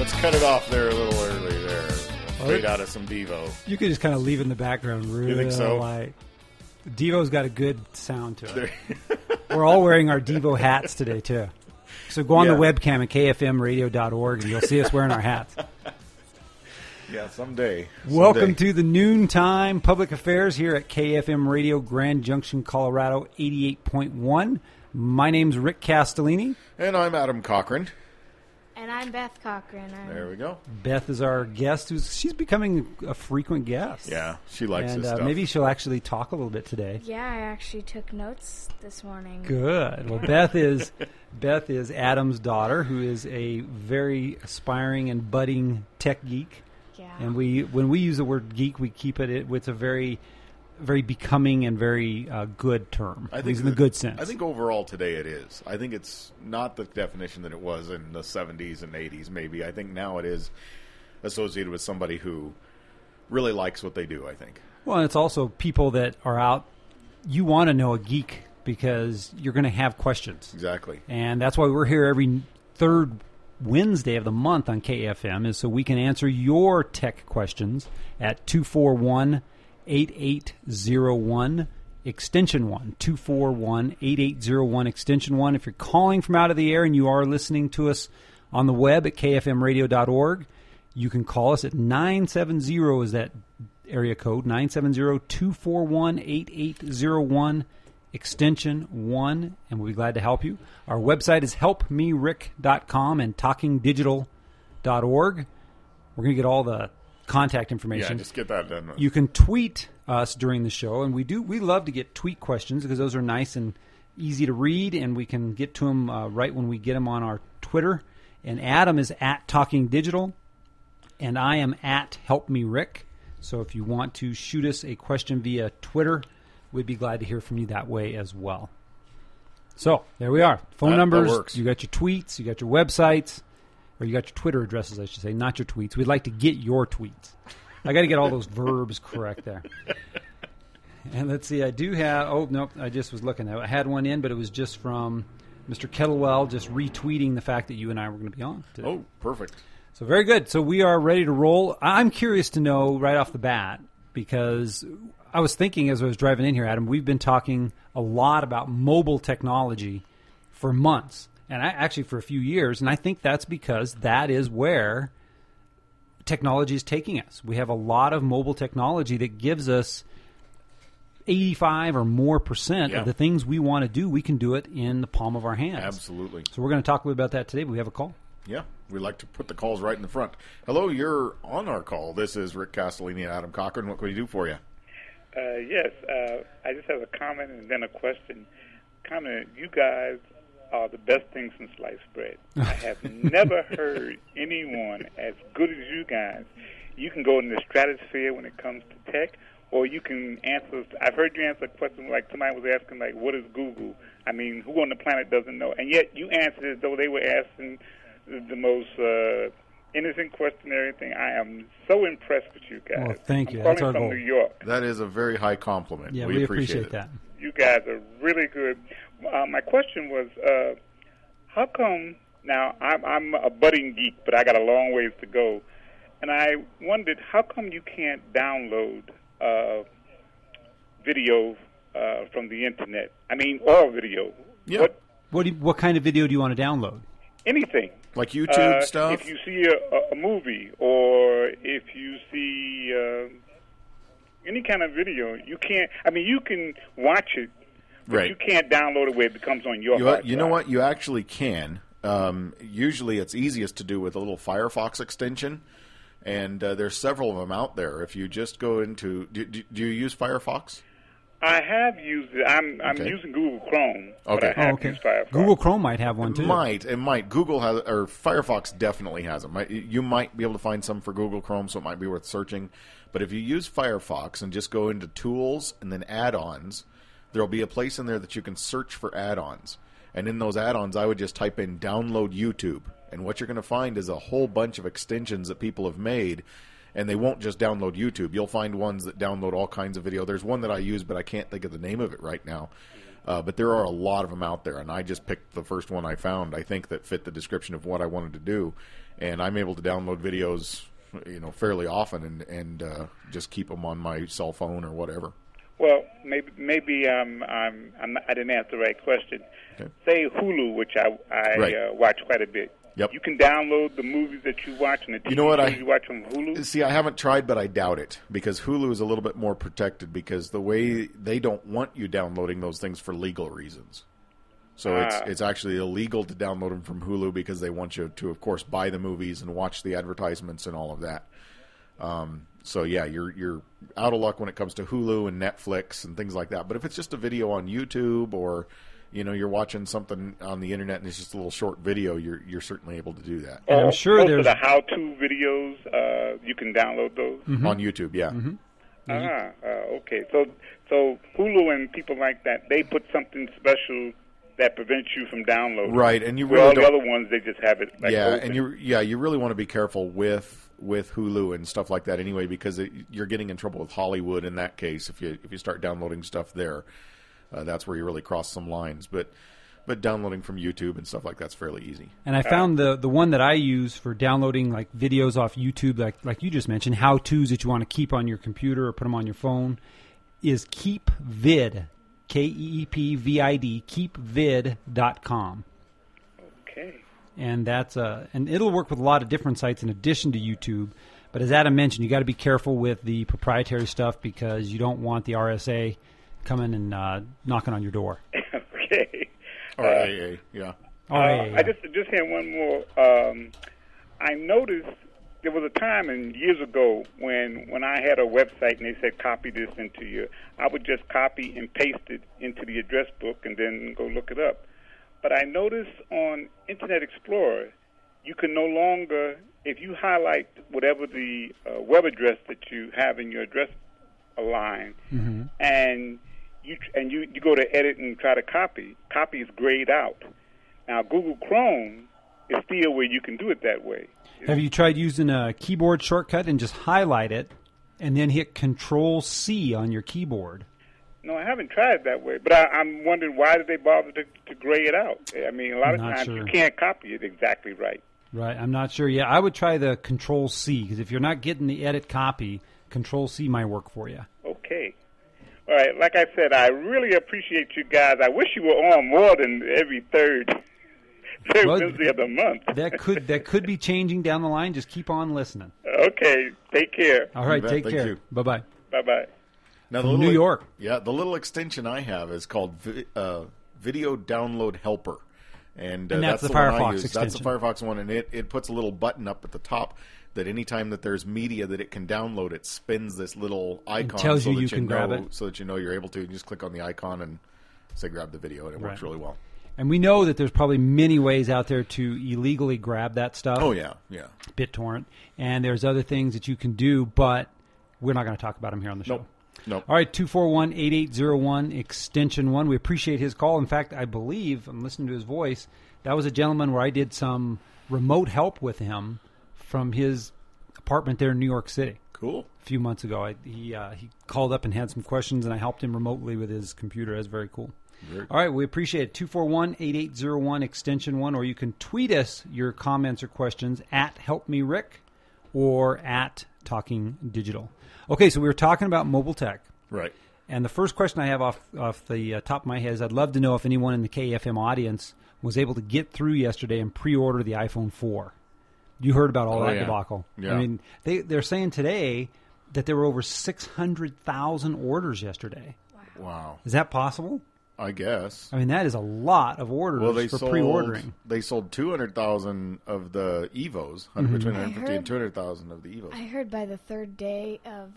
Let's cut it off there a little early there. Fade out of some Devo. You could just kind of leave it in the background. Really, You think so? Like, Devo's got a good sound to it. We're all wearing our Devo hats today, too. So go on the webcam at kfmradio.org and you'll see us wearing our hats. Yeah, someday. Welcome to the Noontime Public Affairs here at KFM Radio, Grand Junction, Colorado, 88.1. My name's Rick Castellini. And I'm Adam Cochran. And I'm Beth Cochran. There we go. Beth is our guest. She's becoming a frequent guest. Yeah, she likes this stuff. Maybe she'll actually talk a little bit today. Yeah, I actually took notes this morning. Good. Well, Beth is Adam's daughter, who is a very aspiring and budding tech geek. Yeah. And when we use the word geek, we keep it with a very, very becoming and very good term. I think in the good sense. I think overall today it is. I think it's not the definition that it was in the 70s and 80s maybe. I think now it is associated with somebody who really likes what they do, I think. Well, and it's also people that are out. You want to know a geek because you're going to have questions. Exactly. And that's why we're here every third Wednesday of the month on KFM, is so we can answer your tech questions at 241-8801 extension 1, 241-8801 extension 1. If you're calling from out of the air and you are listening to us on the web at kfmradio.org, you can call us at 970 is that area code, 970-241-8801 extension 1, and we'll be glad to help you. Our website is helpmerick.com and talkingdigital.org. We're going to get all the contact information. Yeah, just get that done. You can tweet us during the show, and we love to get tweet questions because those are nice and easy to read, and we can get to them right when we get them on our Twitter. And Adam is at Talking Digital, and I am at Help Me Rick. So if you want to shoot us a question via Twitter, we'd be glad to hear from you that way as well. So there we are. Phone numbers. That works. You got your tweets. You got your websites. Or you got your Twitter addresses, I should say, not your tweets. We'd like to get your tweets. I got to get all those verbs correct there. And let's see, I do have, oh, nope, I just was looking. I had one in, but it was just from Mr. Kettlewell just retweeting the fact that you and I were going to be on today. Oh, perfect. So very good. So we are ready to roll. I'm curious to know right off the bat, because I was thinking as I was driving in here, Adam, we've been talking a lot about mobile technology for months. And actually for a few years, and I think that's because that is where technology is taking us. We have a lot of mobile technology that gives us 85 or more percent of the things we want to do. We can do it in the palm of our hands. Absolutely. So we're going to talk a little about that today. We have a call. Yeah, we like to put the calls right in the front. Hello, you're on our call. This is Rick Castellini and Adam Cochran. What can we do for you? Yes, I just have a comment and then a question. Comment, you guys are the best thing since sliced bread. I have never heard anyone as good as you guys. You can go in the stratosphere when it comes to tech, or you can answer. I've heard you answer a question like somebody was asking, like, what is Google? I mean, who on the planet doesn't know? And yet you answered as though they were asking the most innocent question and everything. I am so impressed with you guys. Well, thank you. I'm That's calling our from goal. New York. That is a very high compliment. Yeah, we appreciate it. that. You guys are really good. My question was, how come, now I'm a budding geek, but I got a long ways to go, and I wondered, how come you can't download video from the Internet? I mean, all video. Yeah. What kind of video do you want to download? Anything. Like YouTube stuff? If you see a movie, or if you see any kind of video, you can't, I mean, you can watch it, but right. you can't download it where it becomes on your hard drive. You know what? You actually can. Usually it's easiest to do with a little Firefox extension, and there's several of them out there. If you just go into... Do you use Firefox? I have used it. I'm using Google Chrome, but I have used Firefox. Google Chrome might have one, too. It might. Google has, or Firefox definitely has them. You might be able to find some for Google Chrome, so it might be worth searching. But if you use Firefox and just go into Tools and then Add-ons, there'll be a place in there that you can search for add-ons. And in those add-ons, I would just type in download YouTube. And what you're going to find is a whole bunch of extensions that people have made. And they won't just download YouTube. You'll find ones that download all kinds of video. There's one that I use, but I can't think of the name of it right now. But there are a lot of them out there, and I just picked the first one I found, I think, that fit the description of what I wanted to do. And I'm able to download videos, fairly often and just keep them on my cell phone or whatever. Well, maybe I didn't ask the right question. Okay. Say Hulu, which I Right. watch quite a bit. Yep. You can download the movies that you watch and the TV shows you watch from Hulu. See, I haven't tried, but I doubt it, because Hulu is a little bit more protected, because the way they don't want you downloading those things for legal reasons. So it's actually illegal to download them from Hulu, because they want you to, of course, buy the movies and watch the advertisements and all of that. So yeah, you're out of luck when it comes to Hulu and Netflix and things like that. But if it's just a video on YouTube, or you're watching something on the internet and it's just a little short video, you're certainly able to do that. And I'm sure most there's of the how-to videos. You can download those On YouTube. Yeah. Okay. So Hulu and people like that, they put something special that prevents you from downloading. Right, and you Where really all the don't. other ones, they just have it open. You really want to be careful with Hulu and stuff like that anyway, because you're getting in trouble with Hollywood in that case if you start downloading stuff there. That's where you really cross some lines. But downloading from YouTube and stuff like that's fairly easy. And I found the one that I use for downloading like videos off YouTube, like you just mentioned, how-tos that you want to keep on your computer or put them on your phone, is KeepVid, KeepVid, keepvid.com. Okay. And that's and it'll work with a lot of different sites in addition to YouTube. But as Adam mentioned, you got to be careful with the proprietary stuff, because you don't want the RSA coming and knocking on your door. Okay. RAA, yeah. I just had one more. I noticed there was a time years ago when I had a website and they said copy this into your, I would just copy and paste it into the address book and then go look it up. But I noticed on Internet Explorer, you can no longer, if you highlight whatever the web address that you have in your address line, and you go to edit and try to copy is grayed out. Now, Google Chrome is still where you can do it that way. Have you tried using a keyboard shortcut and just highlight it and then hit Control-C on your keyboard? No, I haven't tried it that way, but I'm wondering, why did they bother to gray it out? I mean, a lot of times you can't copy it exactly right. Right, I'm not sure. Yeah, I would try the Control-C, because if you're not getting the edit copy, Control-C might work for you. Okay. All right, like I said, I really appreciate you guys. I wish you were on more than every third Wednesday of the month. that could be changing down the line. Just keep on listening. Okay, take care. All right, take Thank care. you. Bye-bye. Bye-bye. Now, From New York. Yeah, the little extension I have is called Video Download Helper. And that's the one I Firefox use. extension. That's the Firefox one, and it puts a little button up at the top that anytime that there's media that it can download, it spins this little icon. It tells so you that you can grab it. So that you know you're able to. You just click on the icon and say grab the video, and it works really well. And we know that there's probably many ways out there to illegally grab that stuff. Oh, yeah. BitTorrent. And there's other things that you can do, but we're not going to talk about them here on the show. Nope. All right, 241-8801, extension 1. We appreciate his call. In fact, I believe, I'm listening to his voice, that was a gentleman where I did some remote help with him from his apartment there in New York City. Cool. A few months ago. He called up and had some questions, and I helped him remotely with his computer. That's very cool. All right, we appreciate it. 241-8801, extension 1, or you can tweet us your comments or questions at HelpMeRick or at Talking Digital. Okay, so we were talking about mobile tech. Right. And the first question I have off the top of my head is I'd love to know if anyone in the KFM audience was able to get through yesterday and pre-order the iPhone 4. You heard about all that debacle. Yeah. I mean, they're saying today that there were over 600,000 orders yesterday. Wow. Is that possible? I guess. I mean, that is a lot of orders for pre-ordering. They sold 200,000 of the Evos, between 150 and 200,000 of the Evos. I heard by the third day of,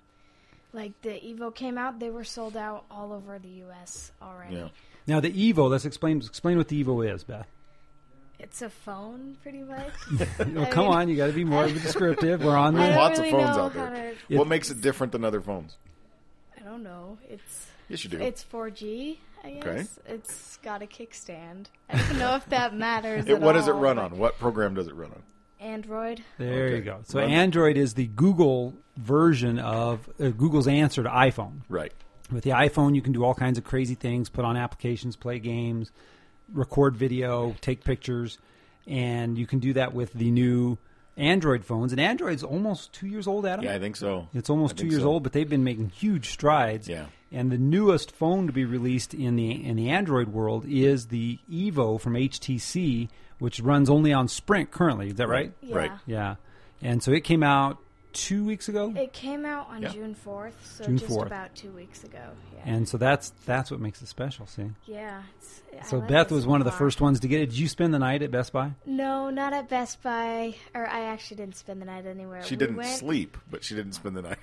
the Evo came out, they were sold out all over the U.S. already. Yeah. Now, the Evo, let's explain what the Evo is, Beth. It's a phone, pretty much. Come on, you got to be more descriptive. We're on I the... don't Lots really of phones know out how there. to- What makes it different than other phones? I don't know. Yes, you do. It's 4G, I guess. Okay. It's got a kickstand. I don't know if that matters What does it all, run but on? What program does it run on? Android. There you go. So Run. Android is the Google version of Google's answer to iPhone. Right. With the iPhone, you can do all kinds of crazy things, put on applications, play games, record video, take pictures, and you can do that with the new Android phones. And Android's almost 2 years old, Adam? Yeah, I think so. It's almost 2 years old, but they've been making huge strides. Yeah. And the newest phone to be released in the Android world is the Evo from HTC, which runs only on Sprint currently. Is that right? Yeah. Right. Yeah. And so it came out 2 weeks ago. It came out on Yeah. June 4th, so June just 4th. about 2 weeks ago. Yeah. And so that's what makes it special, see? Yeah. So I like Beth this was one of the car. first ones to get it. Did you spend the night at Best Buy? No, not at Best Buy. Or I actually didn't spend the night anywhere. She didn't sleep, but she didn't spend the night.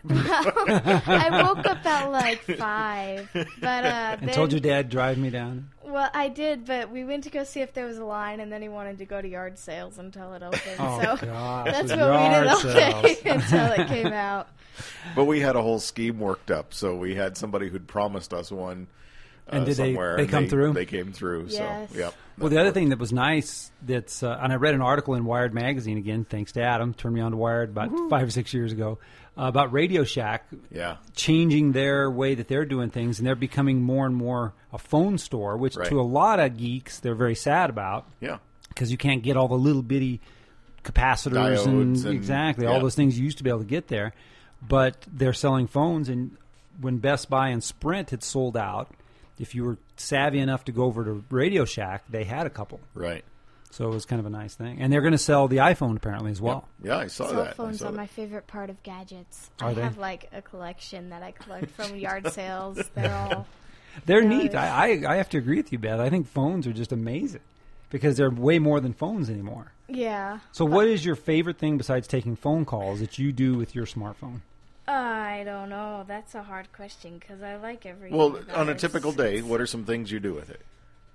I woke up at like 5. But And then, told your dad, drive me down? Well, I did, but we went to go see if there was a line, and then he wanted to go to yard sales until it opened. Oh, so gosh. that's the what we did yard all day sales. until it came out. But we had a whole scheme worked up. So we had somebody who'd promised us one. And did they somewhere, come through? They came through. Yes. So, yep. Well, the other thing that was nice, and I read an article in Wired magazine again, thanks to Adam, turned me on to Wired about 5 or 6 years ago, about Radio Shack Yeah. changing their way that they're doing things, and they're becoming more and more a phone store, which Right. to a lot of geeks they're very sad about Yeah. because you can't get all the little bitty capacitors Diodes and- exactly yeah. all those things you used to be able to get there. But they're selling phones, and when Best Buy and Sprint had sold out, if you were savvy enough to go over to Radio Shack, they had a couple. Right. So it was kind of a nice thing. And they're going to sell the iPhone apparently as well. Yeah, I saw Cell that. I phones saw are that. my favorite part of gadgets. Are I they? have like a collection that I collect from yard sales. They're all They're Yeah, neat. it's- I have to agree with you, Beth. I think phones are just amazing because they're way more than phones anymore. yeah. So what is your favorite thing besides taking phone calls that you do with your smartphone? I don't know. That's a hard question because I like everything. Well, about on a it. typical day, what are some things you do with it?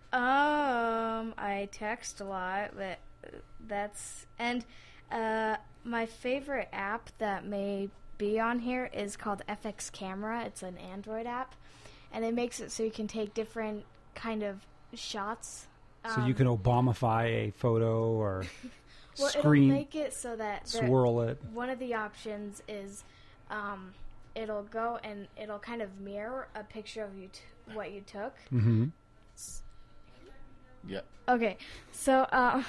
I text a lot, but that's my favorite app that may be on here is called FX Camera. It's an Android app, and it makes it so you can take different kind of shots. So you can Obamify a photo or Well, screen it'll make it so that swirl it. one of the options is it'll go and it'll kind of mirror a picture of what you took. Mm-hmm. Yeah. Okay, so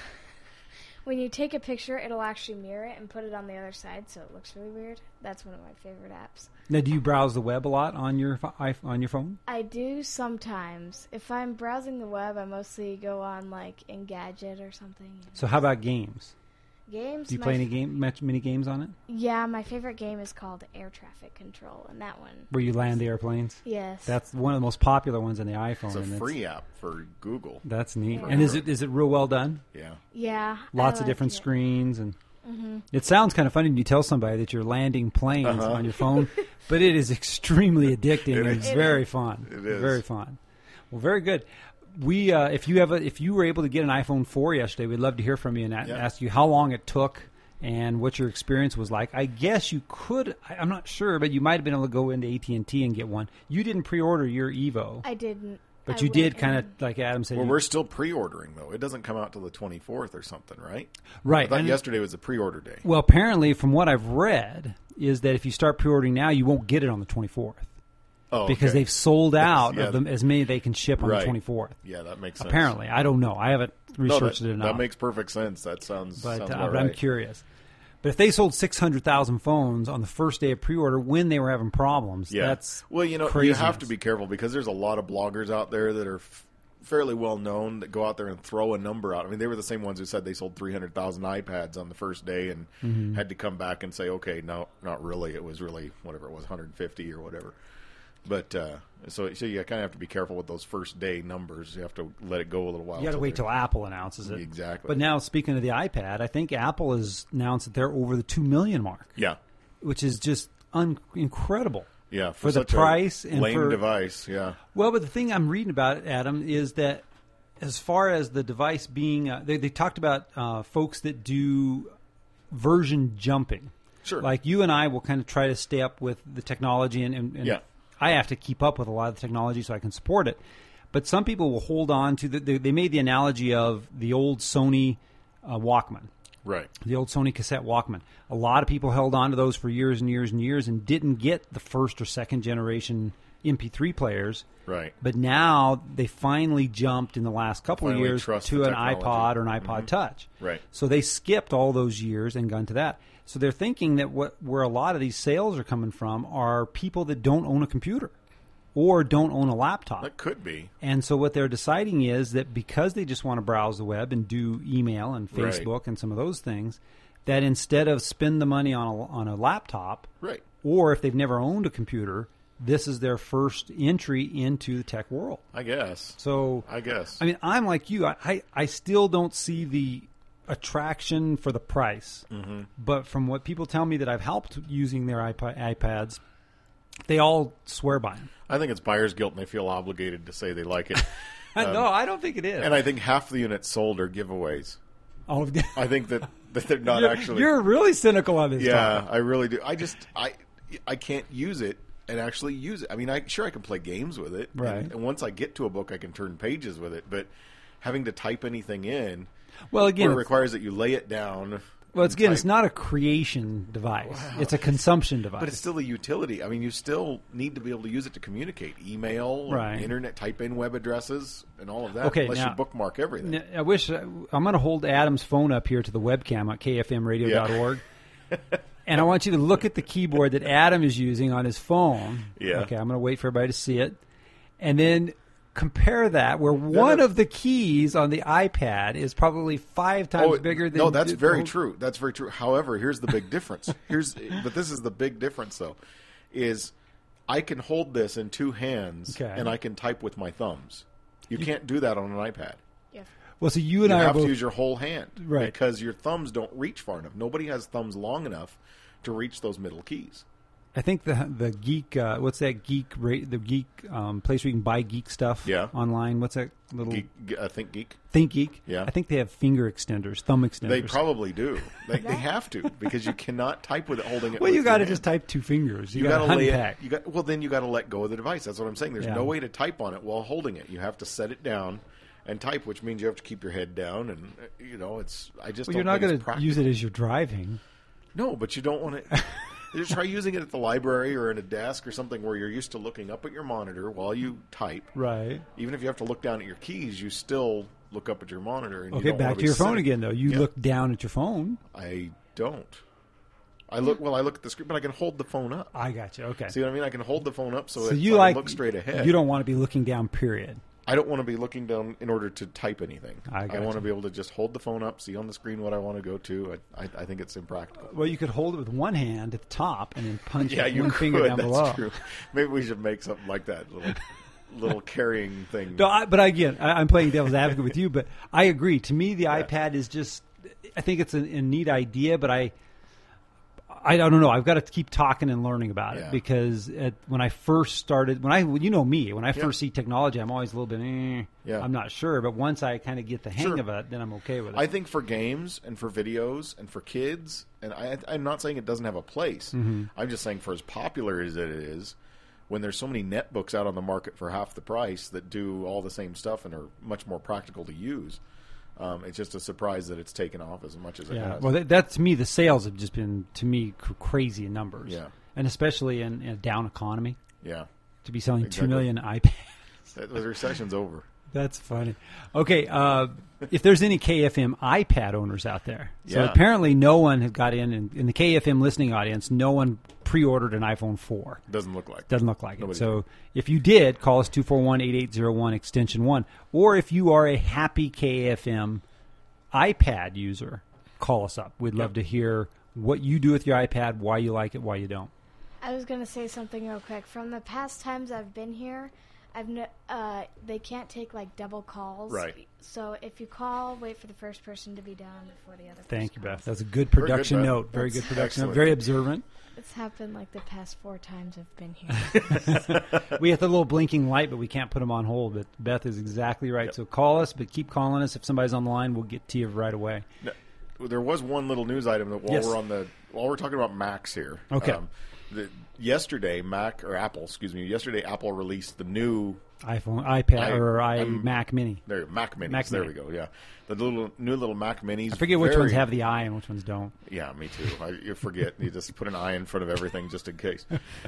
when you take a picture, it'll actually mirror it and put it on the other side, so it looks really weird. That's one of my favorite apps. Now, do you browse the web a lot on your phone? I do sometimes. If I'm browsing the web, I mostly go on like Engadget or something. So how about games? Games? Do you my play many games on it? Yeah, my favorite game is called Air Traffic Control, and that one. Where you land the airplanes? Yes. That's one of the most popular ones on the iPhone. It's a and free app for Google. That's neat. Yeah. And is it real well done? Yeah. Yeah. Lots I of different like it. screens, and it sounds kind of funny when you tell somebody that you're landing planes on your phone, but it is extremely addicting. It and is. It's very fun. It is. Very fun. Well, very good. We if you were able to get an iPhone 4 yesterday, we'd love to hear from you and ask you how long it took and what your experience was like. I guess you could. I'm not sure, but you might have been able to go into AT&T and get one. You didn't pre-order your Evo, I didn't. but I you did went kind of in- like Adam said. Well, you- we're still pre-ordering though. It doesn't come out till the 24th or something, right? right. I thought and- yesterday was the pre-order day. Well, apparently, from what I've read, is that if you start pre-ordering now, you won't get it on the 24th Oh, because okay. they've sold out Yeah. of them as many they can ship on Right. the 24th. Yeah, that makes sense. Apparently, I don't know. I haven't No, researched that, it enough. that makes perfect sense. That sounds. but sounds but about I'm right. curious. But if they sold 600,000 phones on the first day of pre-order when they were having problems, Yeah. that's well, you know, you craziness. have to be careful because there's a lot of bloggers out there that are fairly well known that go out there and throw a number out. I mean, they were the same ones who said they sold 300,000 iPads on the first day and Mm-hmm. had to come back and say, okay, no, not really. It was really whatever it was, 150 or whatever. But so you kind of have to be careful with those first day numbers. You have to let it go a little while. You got to wait till Apple announces it. Exactly. But now, speaking of the iPad, I think Apple has announced that they're over the 2 million mark, Yeah. which is just incredible. Yeah, For the such a price and lame for- device. Yeah, Well, but the thing I'm reading about it, Adam, is that as far as the device being, they talked about folks that do version jumping. sure. Like you and I will kind of try to stay up with the technology, and Yeah. I have to keep up with a lot of the technology so I can support it. But some people will hold on to they made the analogy of the old Sony Walkman. right. The old Sony cassette Walkman. A lot of people held on to those for years and years and years and didn't get the first or second generation MP3 players. Right. But now they finally jumped in the last couple of Finally years trust to the an technology. iPod or an iPod Touch. Right. So they skipped all those years and gone to that. So they're thinking that where a lot of these sales are coming from are people that don't own a computer or don't own a laptop. That could be. And so what they're deciding is that because they just want to browse the web and do email and Right. Facebook and some of those things, that instead of spend the money on a laptop, Right. or if they've never owned a computer, this is their first entry into the tech world. I guess. So I guess. I mean, I'm like you. I still don't see the attraction for the price. Mm-hmm. But from what people tell me that I've helped using their iPads, they all swear by them. I think it's buyer's guilt, and they feel obligated to say they like it. No, I don't think it is. And I think half the units sold are giveaways. Oh, I think that they're not you're, actually. You're really cynical on this. Yeah, topic. I really do. I can't use it and actually use it. I mean, I can play games with it, Right. And once I get to a book, I can turn pages with it. But having to type anything in, Well, again, it requires that you lay it down. well, it's, again, type. it's not a creation device. It's a consumption device. But it's still a utility. I mean, you still need to be able to use it to communicate, email, Right. internet, type in web addresses, and all of that. Okay, unless now- you bookmark everything. I wish I'm going to hold Adam's phone up here to the webcam at kfmradio.org. And I want you to look at the keyboard that Adam is using on his phone. Yeah. Okay, I'm going to wait for everybody to see it. And then compare that where one of the keys on the iPad is probably 5 times bigger than... No, that's very true. That's very true. However, here's the big difference. But this is the big difference, though, is I can hold this in 2 hands, Okay. and I can type with my thumbs. You can't do that on an iPad. Yeah. Well, so you and You I are have to both... use your whole hand, Right. Because your thumbs don't reach far enough. Nobody has thumbs long enough to reach those middle keys. I think the geek... what's that geek... The geek place where you can buy geek stuff Yeah. online? What's that little... Think Geek. ThinkGeek? Yeah. I think they have finger extenders, thumb extenders. They probably do. They have to because you cannot type with it holding it. Well, with you got to your just hand. type 2 fingers. You You got got to to lay unpack. it. Then you got to let go of the device. That's what I'm saying. There's Yeah. no way to type on it while holding it. You have to set it down and type, which means you have to keep your head down. And it's. I just. Well, don't you're not going going to to use it as you're driving. No, but you don't want to. You try using it at the library or in a desk or something where you're used to looking up at your monitor while you type. Right. Even if you have to look down at your keys, you still look up at your monitor. And you Okay, don't back wanna to be your phone sitting- again, though. You Yeah. look down at your phone. I don't. I look at the screen, but I can hold the phone up. I got you. Okay. See what I mean? I can hold the phone up so So it's you I look straight ahead. You don't want to be looking down, period. I don't want to be looking down in order to type anything. I I gotcha. want to be able to just hold the phone up, see on the screen what I want to go to. I think it's impractical. Well, you could hold it with one hand at the top and then punch Yeah, with you one could. finger down That's below. true. Maybe we should make something like that, little carrying thing. No, but again, I'm playing devil's advocate with you, but I agree. To me, the iPad is just, I think it's a neat idea, but I don't know. I've got to keep talking and learning about it Yeah. because when I first started, when I first see technology, I'm always a little bit, Yeah. I'm not sure. But once I kind of get the hang Sure. of it, then I'm okay with it. I think for games and for videos and for kids, and I'm not saying it doesn't have a place. Mm-hmm. I'm just saying for as popular as it is, when there's so many netbooks out on the market for half the price that do all the same stuff and are much more practical to use, it's just a surprise that it's taken off as much as it Yeah, has. well, that to me, the sales have just been to me crazy in numbers. Yeah. And especially in a down economy, Yeah, to be selling Exactly. 2 million iPads. the recession's over. That's funny. Okay, if there's any KFM iPad owners out there, so Yeah. apparently no one has got in the KFM listening audience. No one pre-ordered an iPhone 4. Doesn't look like. Doesn't look like Nobody it. So if you did, call us 241-8801 extension 1, or if you are a happy KFM iPad user, call us up. We'd love to hear what you do with your iPad, why you like it, why you don't. I was gonna say something real quick. From the past times I've been here, they can't take like double calls. Right. So if you call, wait for the first person to be done before the other. Thank you, person Beth. calls. That's a good Very good, production Beth. note. Very good That's production note. excellent. Very observant. It's happened like the past 4 times I've been here. We have the little blinking light, but we can't put them on hold. But Beth is exactly right. Yep. So call us, but keep calling us. If somebody's on the line, we'll get to you right away. No, there was one little news item that Yes. while we're talking about Macs here. Okay. Yesterday, Apple released the new iPhone, iPad, or Mac Mini. There, Mac Minis. Mac there Mini. we go. Yeah, the new little Mac Minis. I forget which ones have the I and which ones don't. Yeah, me too. You forget. You just put an I in front of everything just in case.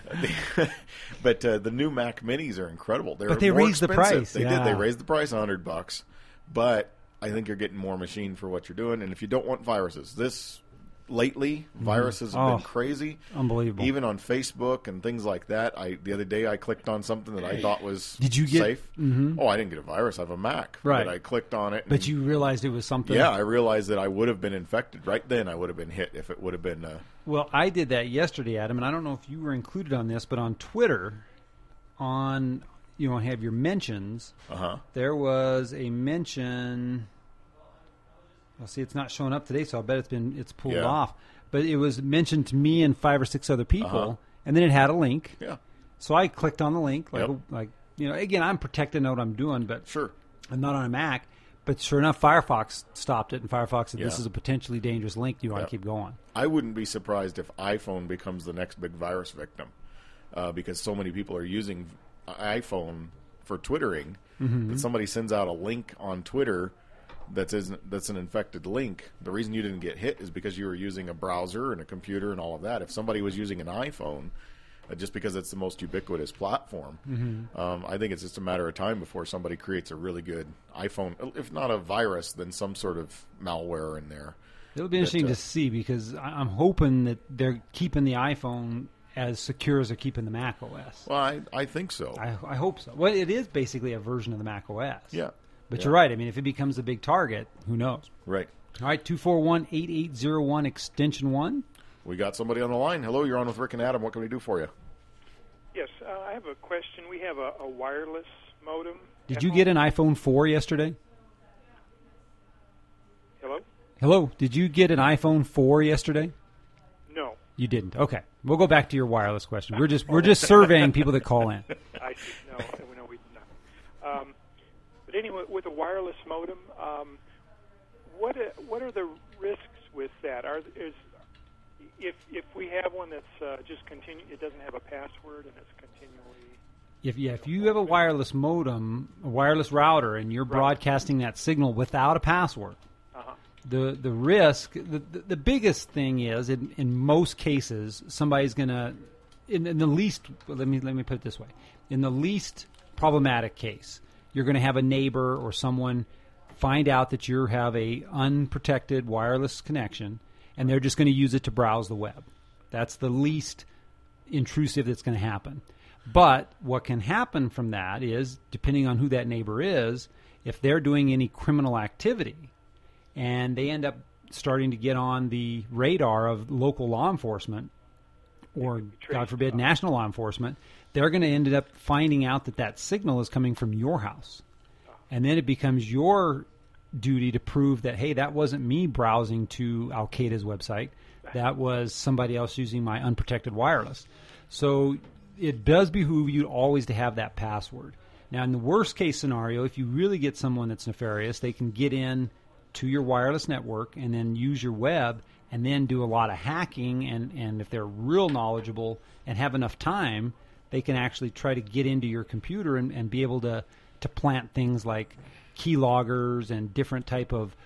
But the new Mac Minis are incredible. But they more raised the expensive. price. They yeah. did. They raised the price $100, but I think you're getting more machine for what you're doing. And if you don't want viruses, lately viruses have been crazy, unbelievable. Even on Facebook and things like that. The other day I clicked on something that I thought was Did you get, safe. Mm-hmm. Oh, I didn't get a virus. I have a Mac. Right. But I clicked on it. But you realized it was something. Yeah, I realized that I would have been infected right then. I would have been hit if it would have been. Well, I did that yesterday, Adam, and I don't know if you were included on this, but on Twitter, have your mentions. There was a mention. Well, see, it's not showing up today, so I bet it's pulled off. But it was mentioned to me and 5 or 6 other people, and then it had a link. Yeah. So I clicked on the link, again, I'm protecting what I'm doing, but Sure. I'm not on a Mac. But sure enough, Firefox stopped it, and Firefox said this Yeah. is a potentially dangerous link. Do you want to keep going? I wouldn't be surprised if iPhone becomes the next big virus victim, because so many people are using iPhone for Twittering that somebody sends out a link on Twitter that's an infected link. The reason you didn't get hit is because you were using a browser and a computer and all of that. If somebody was using an iPhone, just because it's the most ubiquitous platform, I think it's just a matter of time before somebody creates a really good iPhone, if not a virus, then some sort of malware in there. It'll be interesting to see, because I'm hoping that they're keeping the iPhone as secure as they're keeping the Mac OS. Well, I think so. I hope so. Well, it is basically a version of the Mac OS. Yeah. But you're right. I mean, if it becomes a big target, who knows? Right. All right, 241-8801, extension 1. We got somebody on the line. Hello, you're on with Rick and Adam. What can we do for you? Yes, I have a question. We have a wireless modem. Did you get an iPhone 4 yesterday? Hello? Hello, did you get an iPhone 4 yesterday? No. You didn't. Okay. We'll go back to your wireless question. We're just surveying people that call in. I see. No, we did not. But anyway, with a wireless modem, what are the risks with that? If we have one that's just it doesn't have a password and it's continually. If you have a wireless modem, a wireless router, and you're broadcasting that signal without a password, the risk, the biggest thing is in most cases somebody's going to, in the least, let me put it this way, in the least problematic case, you're going to have a neighbor or someone find out that you have a unprotected wireless connection, and they're just going to use it to browse the web. That's the least intrusive that's going to happen. But what can happen from that is, depending on who that neighbor is, if they're doing any criminal activity and they end up starting to get on the radar of local law enforcement or, God forbid, national law enforcement, they're going to end up finding out that signal is coming from your house. And then it becomes your duty to prove that, hey, that wasn't me browsing to Al-Qaeda's website. That was somebody else using my unprotected wireless. So it does behoove you always to have that password. Now, in the worst case scenario, if you really get someone that's nefarious, they can get in to your wireless network and then use your web and then do a lot of hacking. And if they're real knowledgeable and have enough time, they can actually try to get into your computer and be able to plant things like keyloggers and different type of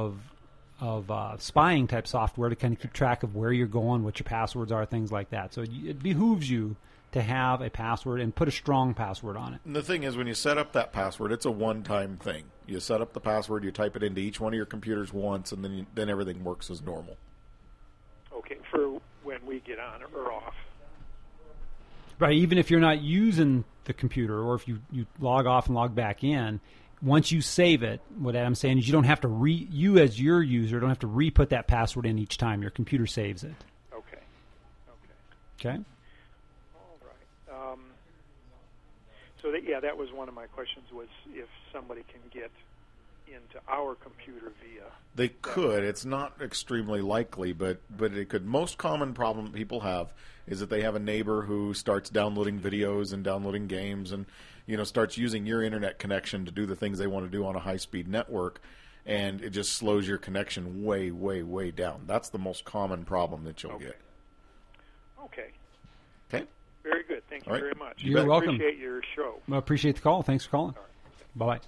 spying type software to kind of keep track of where you're going, what your passwords are, things like that. So it behooves you to have a password and put a strong password on it. And the thing is, when you set up that password, it's a one-time thing. You set up the password, you type it into each one of your computers once, and then everything works as normal. Okay, for when we get on or off. Right, even if you're not using the computer or if you log off and log back in, once you save it, what Adam's saying is you don't have to you as your user don't have to re-put that password in each time. Your computer saves it. Okay. Okay? All right. So that was one of my questions, was if somebody can get into our computer via... They could. It's not extremely likely, but it could. Most common problem people have is that they have a neighbor who starts downloading videos and downloading games and starts using your internet connection to do the things they want to do on a high-speed network, and it just slows your connection way, way, way down. That's the most common problem that you'll get. Okay. Okay. Very good. Thank you All right. very much. You're welcome. Appreciate your show. Well, appreciate the call. Thanks for calling. Bye-bye.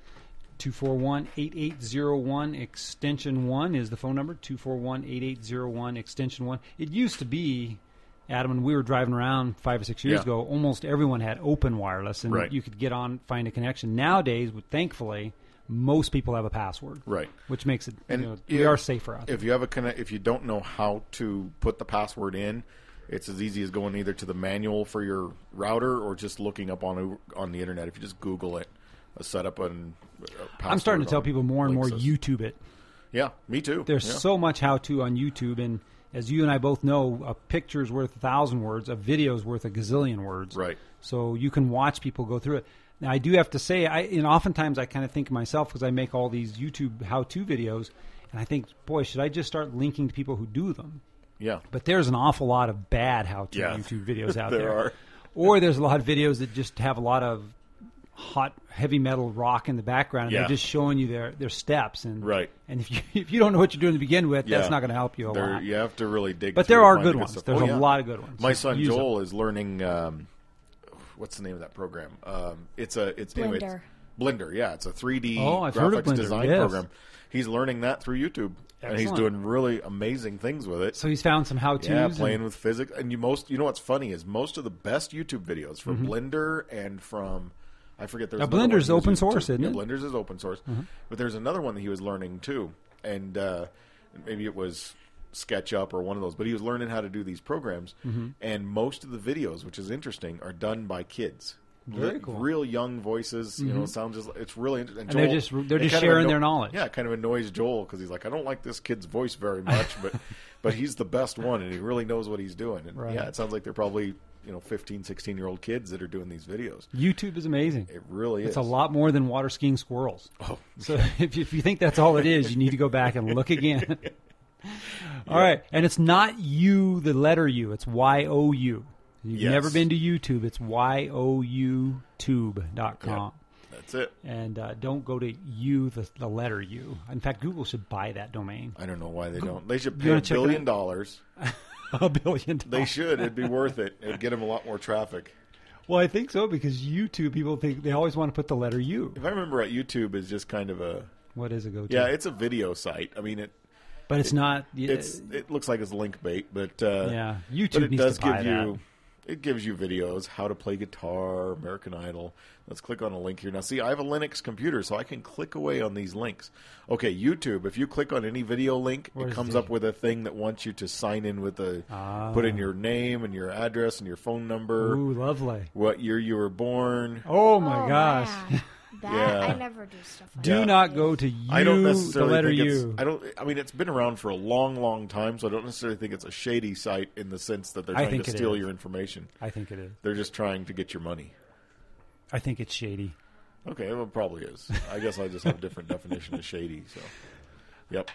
241-8801 extension 1 is the phone number. 241-8801 extension 1. It used to be, Adam, when we were driving around 5 or 6 years Yeah. ago, almost everyone had open wireless, and Right. you could get on, find a connection. Nowadays, thankfully, most people have a password, Right. which makes it And we are safer out there. If you have if you don't know how to put the password in, it's as easy as going either to the manual for your router or just looking up on the internet. If you just Google it, set up a password. I'm starting to tell people more and more Linksys. YouTube it. Yeah, me too. There's Yeah. so much how-to on YouTube, and as you and I both know, a picture's worth 1,000 words, a video's worth a gazillion words. Right. So you can watch people go through it. Now, I do have to say, oftentimes I kind of think of myself because I make all these YouTube how-to videos, and I think, boy, should I just start linking to people who do them? Yeah. But there's an awful lot of bad how-to Yeah. YouTube videos out There there. are. Or there's a lot of videos that just have a lot of hot heavy metal rock in the background, and Yeah. they're just showing you their steps. And Right. And if you don't know what you're doing to begin with, that's Yeah. not going to help you a lot. You have to really dig. But through there to are find good the ones. stuff. There's Oh, a yeah. lot of good ones. My son Use them. Joel is learning. What's the name of that program? It's Blender. Blender. Yeah, it's a 3D Oh, I've graphics heard of Blender, design yes. program. He's learning that through YouTube, and he's Excellent. doing really amazing things with it. So he's found some how-tos. Yeah, and- playing with physics. And you know what's funny is most of the best YouTube videos from Blender and from I forget. There's Now, another one Blender's he was open using source, too. isn't Yeah, it? Blender's is open source, but there's another one that he was learning too, and maybe it was SketchUp or one of those. But he was learning how to do these programs, and most of the videos, which is interesting, are done by kids. Very cool. Real young voices, you know, sound just. It's really interesting. And they're just sharing their knowledge. Yeah, it kind of annoys Joel because he's like, I don't like this kid's voice very much, but he's the best one, and he really knows what he's doing. And Right. yeah, it sounds like they're probably 15, 16-year-old kids that are doing these videos. YouTube is amazing. It really is. It's a lot more than water skiing squirrels. Oh, So if you think that's all it is, you need to go back and look again. All right. And it's not you, the letter U. It's YOU. You've Yes. never been to YouTube. It's youtube.com. Yeah, that's it. And don't go to U, the letter U. In fact, Google should buy that domain. I don't know why they don't. They should You pay wanna $1 check billion. $1 billion. They should. It'd be worth it. It'd get them a lot more traffic. Well, I think so because YouTube people think they always want to put the letter U. If I remember right, YouTube is just kind of a What is a go-to? yeah. It's a video site. I mean, but it's not. it looks like it's link bait, but Yeah, YouTube but it needs does to buy give that. you. It gives you videos, how to play guitar, American Idol. Let's click on a link here. Now, see, I have a Linux computer, so I can click away on these links. Okay, YouTube, if you click on any video link, What it does comes it up with a thing that wants you to sign in with put in your name and your address and your phone number, Ooh, lovely. what year you were born. Oh my gosh. man. That Yeah. I never do stuff like Do that. not go to U, I don't the necessarily letter think U. I mean, it's been around for a long, long time, so I don't necessarily think it's a shady site in the sense that they're I trying think to it steal is. your information. I think it is. They're just trying to get your money. I think it's shady. Okay, well, it probably is. I guess I just have a different definition of shady. So, yep.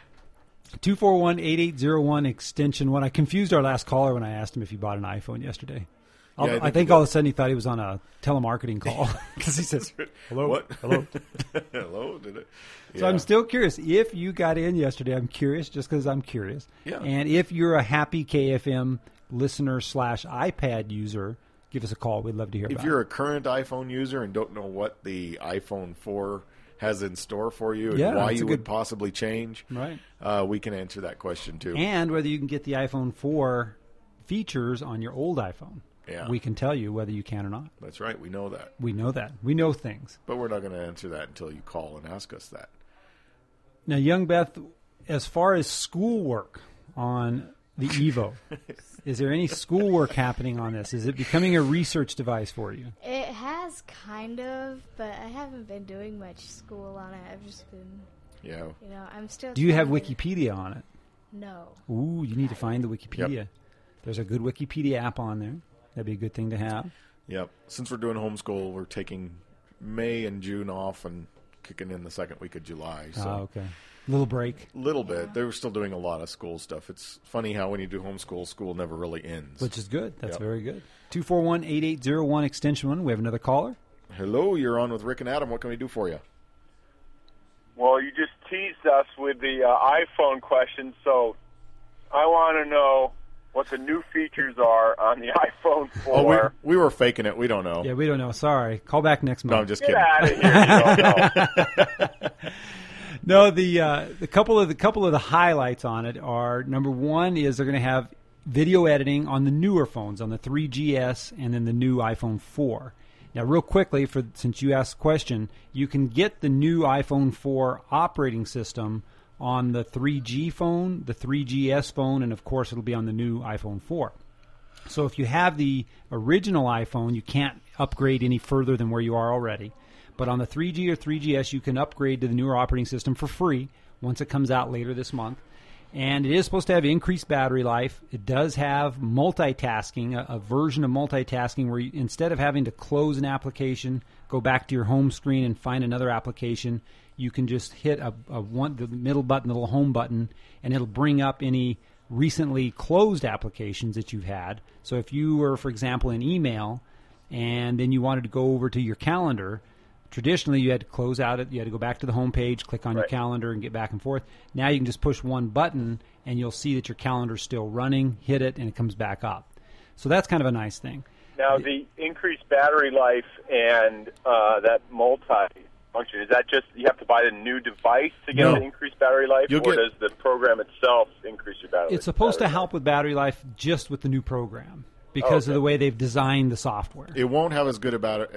241-8801 extension 1. I confused our last caller when I asked him if he bought an iPhone yesterday. Yeah, I think all of a sudden he thought he was on a telemarketing call because he says, hello, What? hello. Hello? Did it? So I'm still curious. If you got in yesterday, I'm curious just because I'm curious. Yeah. And if you're a happy KFM listener / iPad user, give us a call. We'd love to hear If about you're it. a current iPhone user and don't know what the iPhone 4 has in store for you and Yeah, why that's you a would good- possibly change, Right. we can answer that question too. And whether you can get the iPhone 4 features on your old iPhone. Yeah. We can tell you whether you can or not. That's right. We know that. We know that. We know things. But we're not going to answer that until you call and ask us that. Now, Young Beth, as far as schoolwork on the Evo, is there any schoolwork happening on this? Is it becoming a research device for you? It has kind of, but I haven't been doing much school on it. I've just been, Yeah. I'm still. Do you have trying to- Wikipedia on it? No. Ooh, you need to find the Wikipedia. Yep. There's a good Wikipedia app on there. That'd be a good thing to have. Yep. Since we're doing homeschool, we're taking May and June off and kicking in the second week of July. So Okay. Little break, little bit. They were still doing a lot of school stuff. It's funny how when you do homeschool, school never really ends. which is good. That's Yep. very good. 241-8801 extension 1. We have another caller. Hello, you're on with Rick and Adam. What can we do for you? Well, you just teased us with the iPhone question, so I want to know what the new features are on the iPhone 4. Oh, we were faking it. We don't know. Yeah, we don't know. Sorry. Call back next month. No, I'm just Get kidding. out of here. You don't know. No, the couple of the highlights on it are, number one is they're going to have video editing on the newer phones, on the 3GS and then the new iPhone 4. Now, real quickly, since you asked the question, you can get the new iPhone 4 operating system on the 3G phone, the 3GS phone, and of course it'll be on the new iPhone 4. So if you have the original iPhone, you can't upgrade any further than where you are already. But on the 3G or 3GS, you can upgrade to the newer operating system for free once it comes out later this month. And it is supposed to have increased battery life. It does have multitasking, a version of multitasking where you, instead of having to close an application, go back to your home screen and find another application, you can just hit the middle button, the little home button, and it'll bring up any recently closed applications that you've had. So if you were, for example, in email, and then you wanted to go over to your calendar, traditionally you had to close out it. You had to go back to the home page, click on your calendar, and get back and forth. Now you can just push one button, and you'll see that your calendar's still running, hit it, and it comes back up. So that's kind of a nice thing. Now, the increased battery life and that multi-function, is that just you have to buy the new device to get the increased battery life, does the program itself increase your battery life? It's supposed to help with battery life just with the new program because of the way they've designed the software. It won't have as good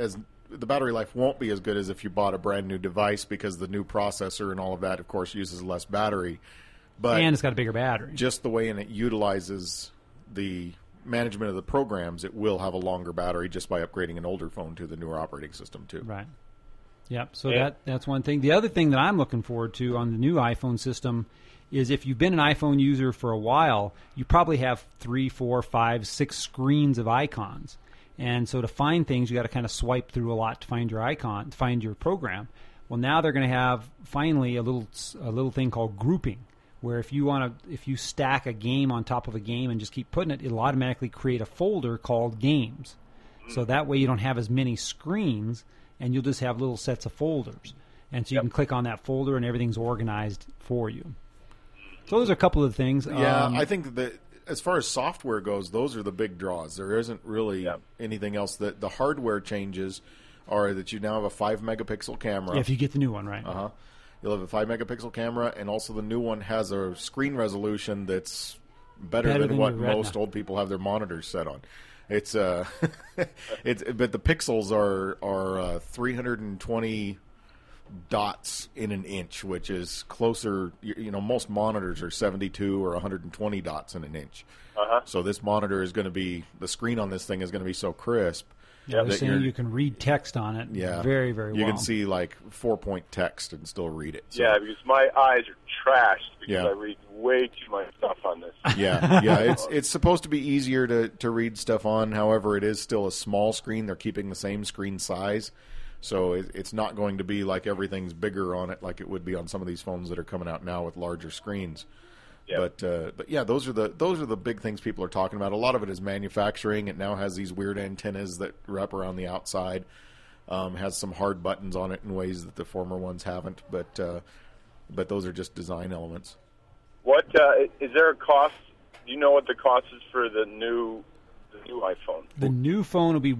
the battery life won't be as good as if you bought a brand new device because the new processor and all of that, of course, uses less battery. But and it's got a bigger battery. Just the way it utilizes the management of the programs, it will have a longer battery just by upgrading an older phone to the newer operating system too. Right. Yep. So that's one thing. The other thing that I'm looking forward to on the new iPhone system is if you've been an iPhone user for a while, you probably have 3, 4, 5, 6 screens of icons. And so to find things, you got to kind of swipe through a lot to find your icon, to find your program. Well, now they're going to have finally a little thing called grouping, where if you stack a game on top of a game and just keep putting it, it'll automatically create a folder called games. So that way you don't have as many screens, and you'll just have little sets of folders. And so you can click on that folder, and everything's organized for you. So those are a couple of things. Yeah, I think that as far as software goes, those are the big draws. There isn't really anything else. That the hardware changes are that you now have a 5-megapixel camera. Yeah, if you get the new one, right? You'll have a 5-megapixel camera, and also the new one has a screen resolution that's better than what most old people have their monitors set on. It's but the pixels are 320 dots in an inch, which is closer. Most monitors are 72 or 120 dots in an inch. So this monitor is going to be, the screen on this thing is going to be so crisp. Yeah, they're saying you can read text on it very, very well. You can see like 4-point text and still read it. So. Yeah, because my eyes are trashed because I read way too much stuff on this. Yeah. It's supposed to be easier to read stuff on. However, it is still a small screen. They're keeping the same screen size. So it's not going to be like everything's bigger on it like it would be on some of these phones that are coming out now with larger screens. But yeah, those are the big things people are talking about. A lot of it is manufacturing. It now has these weird antennas that wrap around the outside. Has some hard buttons on it in ways that the former ones haven't. But those are just design elements. What is there a cost? Do you know what the cost is for the new iPhone? The new phone will be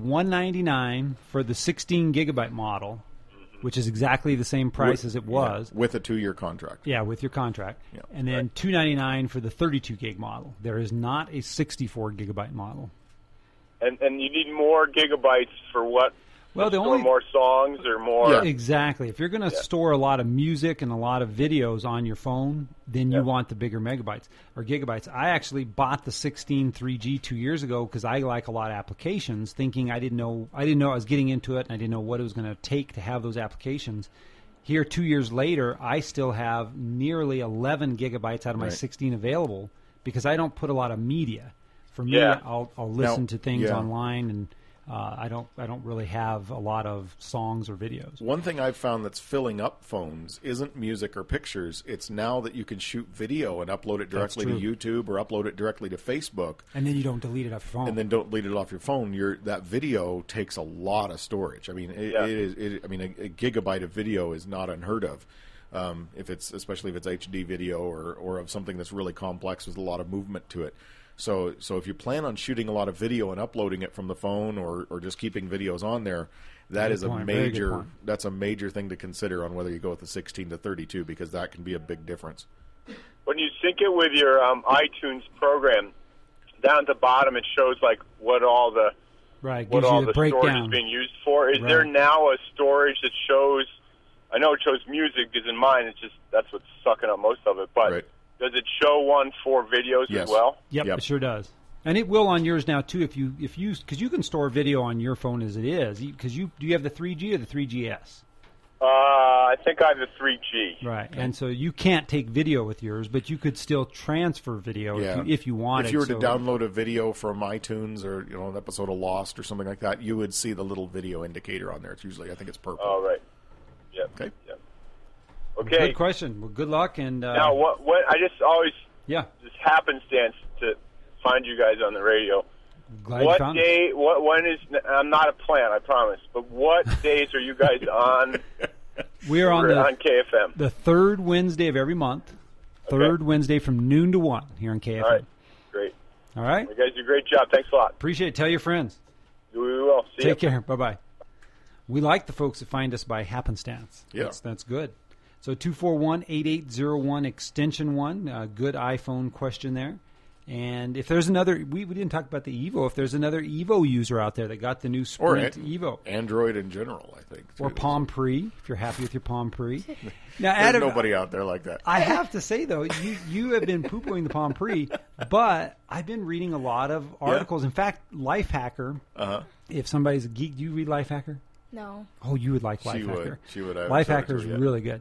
$199 for the 16-gigabyte model, which is exactly the same price as it was. With a 2-year contract. Yeah, with your contract. Yeah. And then $299 for the 32-gig model. There is not a 64-gigabyte model. And you need more gigabytes for what? Well, store more songs or more? Yeah, exactly. If you're going to store a lot of music and a lot of videos on your phone, then you want the bigger megabytes or gigabytes. I actually bought the 16 3G 2 years ago because I like a lot of applications, thinking I didn't know I was getting into it, and I didn't know what it was going to take to have those applications. Here, 2 years later, I still have nearly 11 gigabytes out of my 16 available because I don't put a lot of media. For me, I'll listen to things online, and I don't really have a lot of songs or videos. One thing I've found that's filling up phones isn't music or pictures. It's now that you can shoot video and upload it directly to YouTube or upload it directly to Facebook. And then you don't delete it off your phone. And then don't delete it off your phone. That video takes a lot of storage. I mean, a gigabyte of video is not unheard of. Especially if it's HD video or of something that's really complex with a lot of movement to it. So if you plan on shooting a lot of video and uploading it from the phone or just keeping videos on there, that's a major thing to consider on whether you go with the 16 to 32, because that can be a big difference. When you sync it with your iTunes program, down at the bottom it shows like what all the storage is being used for. Is there now a storage that shows? I know it shows music, because in mine it's just that's what's sucking up most of it. But does it show one for videos as well? Yep, it sure does. And it will on yours now too, if you because you can store video on your phone as it is. Because do you have the 3G or the 3GS? I think I have the 3G. Right, and so you can't take video with yours, but you could still transfer video if you wanted. If you were to download a video from iTunes or an episode of Lost or something like that, you would see the little video indicator on there. It's usually, I think it's purple. Oh, right. Yep. Okay. Yep. Okay. Good question. Well, good luck. And now, what I just always just happenstance to find you guys on the radio. What day? When is? I'm not a plant, I promise. But what days are you guys on? We're on KFM. The third Wednesday of every month. Third Wednesday from noon to 1 here on KFM. All right. Great. All right. You guys do a great job. Thanks a lot. Appreciate it. Tell your friends. We will. See Take care. Bye-bye. We like the folks that find us by happenstance. Yeah. That's good. So 241-8801 extension 1. Good iPhone question there. And if there's another, we didn't talk about the Evo. If there's another Evo user out there that got the new Sprint Evo, Android in general, I think, or Palm Pre, if you're happy with your Palm Pre. Now, Adam, there's nobody out there like that. I have to say though, you have been poo-pooing the Palm Pre, but I've been reading a lot of articles. Yeah. In fact, Lifehacker. If somebody's a geek, do you read Lifehacker? No. Oh, you would like Lifehacker. She would. Lifehacker is really good.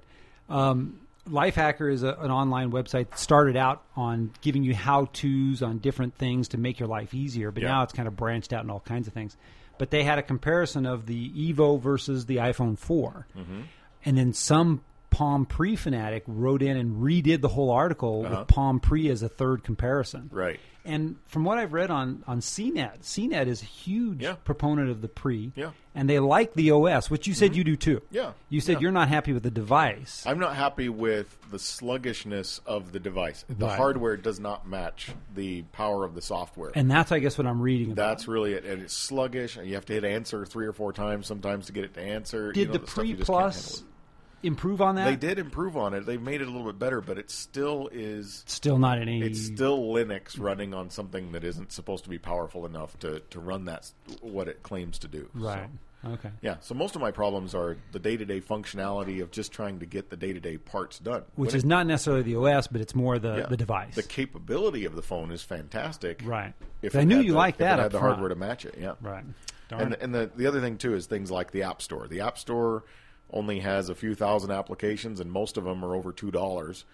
Lifehacker is an online website that started out on giving you how-tos on different things to make your life easier, but now it's kind of branched out in all kinds of things. But they had a comparison of the Evo versus the iPhone 4. Mm-hmm. And then some Palm Pre fanatic wrote in and redid the whole article with Palm Pre as a third comparison. Right. And from what I've read on CNET, CNET is a huge proponent of the Pre, and they like the OS, which you said you do too. Yeah. You said you're not happy with the device. I'm not happy with the sluggishness of the device. The hardware does not match the power of the software. And that's, I guess, what I'm reading about. That's really it. And it's sluggish, and you have to hit answer 3 or 4 times sometimes to get it to answer. Did the Pre Plus improve on that? They did improve on it. They made it a little bit better, but it still is... Still not any... It's still Linux running on something that isn't supposed to be powerful enough to run that what it claims to do. Right. So, okay. Yeah, so most of my problems are the day-to-day functionality of just trying to get the day-to-day parts done. Which is not necessarily the OS, but it's more the device. The capability of the phone is fantastic. Right. If I knew you liked that. If it had the hardware to match it, Right. And the other thing, too, is things like the App Store. The App Store only has a few thousand applications, and most of them are over $2.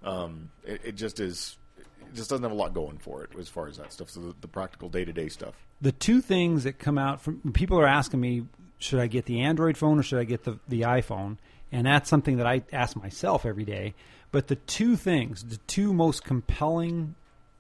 It just is. It just doesn't have a lot going for it as far as that stuff. So the practical day-to-day stuff. The two things that come out from people are asking me, should I get the Android phone or should I get the iPhone? And that's something that I ask myself every day. But the two two most compelling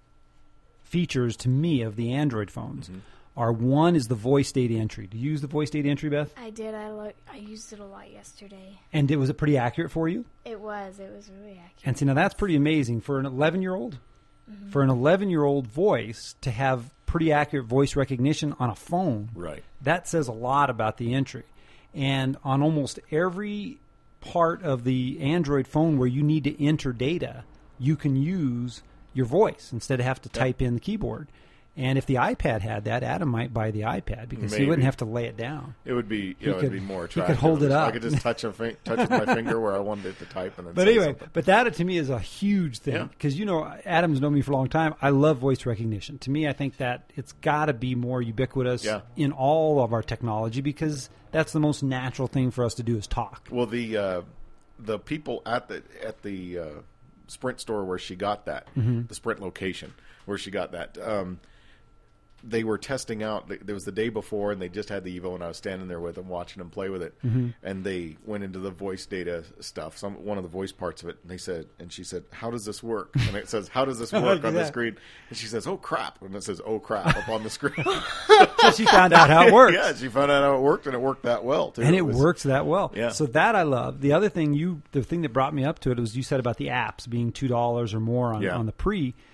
features to me of the Android phones. Mm-hmm. One is the voice data entry. Do you use the voice data entry, Beth? I did. I used it a lot yesterday. And was it pretty accurate for you? It was. It was really accurate. And see, now that's pretty amazing for an 11-year-old. Mm-hmm. For an 11-year-old voice to have pretty accurate voice recognition on a phone, right? That says a lot about the entry. And on almost every part of the Android phone where you need to enter data, you can use your voice instead of have to type in the keyboard. And if the iPad had that, Adam might buy the iPad because he wouldn't have to lay it down. It would be, it'd be more attractive. He could hold it up. I could just touch with my finger where I wanted it to type, and then. But anyway, but that to me is a huge thing because Adam's known me for a long time. I love voice recognition. To me, I think that it's got to be more ubiquitous in all of our technology because that's the most natural thing for us to do is talk. Well, the people at the Sprint store where she got that, the Sprint location where she got that. They were testing out. There was the day before, and they just had the Evo, and I was standing there with them, watching them play with it. Mm-hmm. And they went into the voice data stuff, one of the voice parts of it. And she said, "How does this work?" And it says, "How does this work on the screen?" And she says, "Oh crap!" And it says, "Oh crap" up on the screen. So she found out how it works. Yeah, she found out how it worked, and it worked that well too. And it works that well. Yeah. So that I love. The other thing the thing that brought me up to it was you said about the apps being $2 or more on the Pre.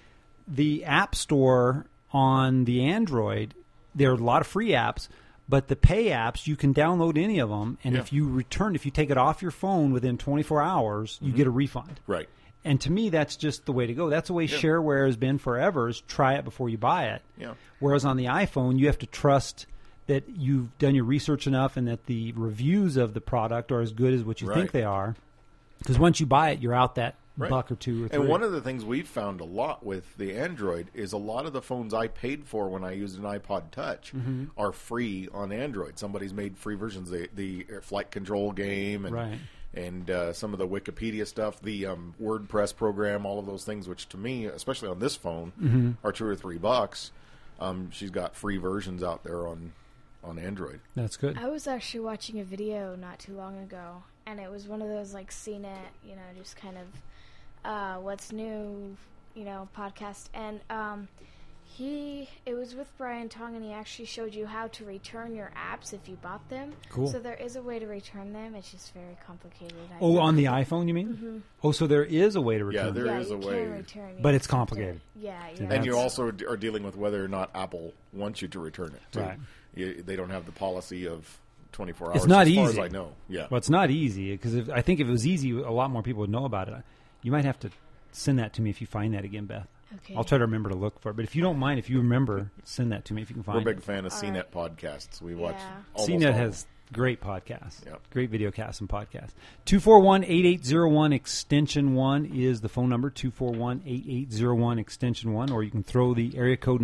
the App Store on the Android, there are a lot of free apps, but the pay apps, you can download any of them, and if you take it off your phone within 24 hours, you get a refund. Right. And to me, that's just the way to go. That's the way shareware has been forever, is try it before you buy it. Yeah. Whereas on the iPhone, you have to trust that you've done your research enough and that the reviews of the product are as good as what you think they are. Because once you buy it, you're out that buck or two or three. And one of the things we've found a lot with the Android is a lot of the phones I paid for when I used an iPod Touch are free on Android. Somebody's made free versions. The flight control game and some of the Wikipedia stuff, the WordPress program, all of those things, which to me, especially on this phone, are $2 or $3. She's got free versions out there on Android. That's good. I was actually watching a video not too long ago, and it was one of those like CNET, just kind of what's new, podcast. And it was with Brian Tong, and he actually showed you how to return your apps if you bought them. Cool. So there is a way to return them. It's just very complicated. On the iPhone, you mean? Mm-hmm. Oh, so there is a way to return them. Yeah, there is a way. But it's complicated. Yeah. And you also are dealing with whether or not Apple wants you to return it, too. Right. They don't have the policy of 24 hours, it's not easy. Far as I know. Yeah. Well, it's not easy, because I think if it was easy, a lot more people would know about it. You might have to send that to me if you find that again, Beth. Okay. I'll try to remember to look for it. But if you don't mind, if you remember, send that to me if you can find it. We're a big fan of CNET podcasts. We watch CNET has great podcasts. Yep. Great videocasts and podcasts. 241-8801 extension 1 is the phone number, 241-8801 extension 1, or you can throw the area code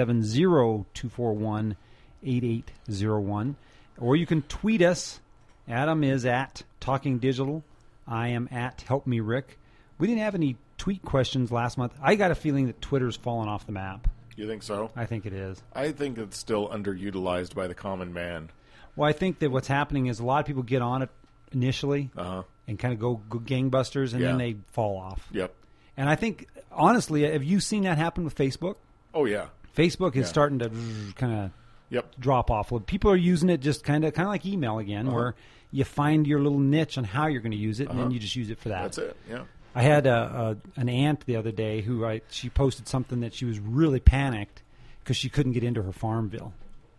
970-241-8801. Or you can tweet us. Adam is at Talking Digital. I am at Help Me Rick. We didn't have any tweet questions last month. I got a feeling that Twitter's fallen off the map. You think so? I think it is. I think it's still underutilized by the common man. Well, I think that what's happening is a lot of people get on it initially and kind of go gangbusters, and then they fall off. Yep. And I think, honestly, have you seen that happen with Facebook? Oh, yeah. Facebook is starting to kind of drop off. People are using it just kind of like email again, where you find your little niche on how you're going to use it, and then you just use it for that. That's it, yeah. I had an aunt the other day who she posted something that she was really panicked because she couldn't get into her Farmville.